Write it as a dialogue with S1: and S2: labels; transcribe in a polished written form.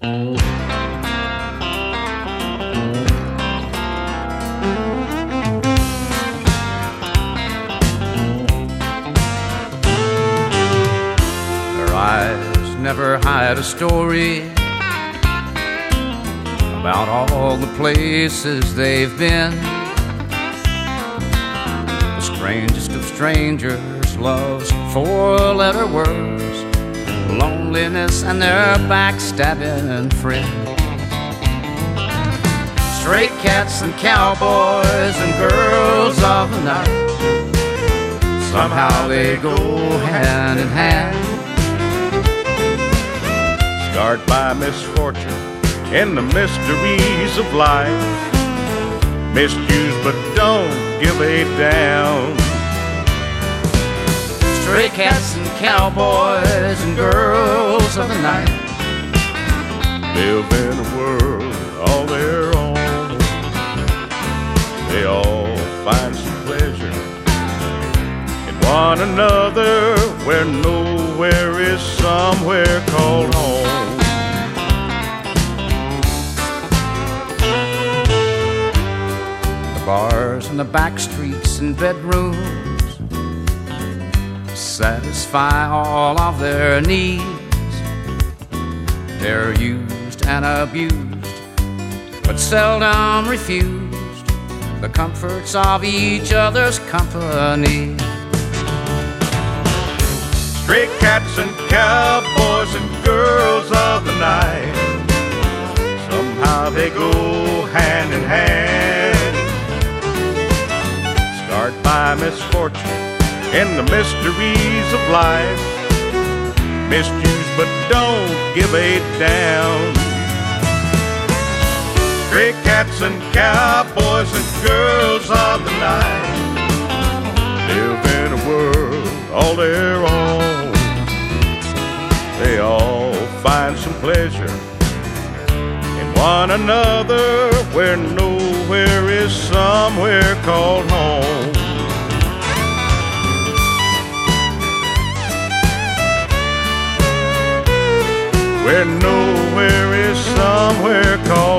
S1: Their eyes never hide a story about all the places they've been. The strangest of strangers loves four-letter words, loneliness and their backstabbing friends. Stray cats and cowboys and girls of the night, somehow they go hand in hand.
S2: Scarred by misfortune and the mysteries of life, misused but don't give a damn.
S1: Stray cats and cowboys and girls of the night
S2: live in a world all their own. They all find some pleasure in one another, where nowhere is somewhere called home.
S1: Bars and the back streets and bedrooms satisfy all of their needs. They're used and abused, but seldom refused the comforts of each other's company.
S2: Stray cats and cowboys and girls of the night, somehow they go hand in hand. Scarred by misfortune and the mysteries of life, misused but don't give a damn. Stray cats and cowboys and girls of the night live in a world all their own. They all find some pleasure in one another, where nowhere is somewhere called home. Where nowhere is somewhere called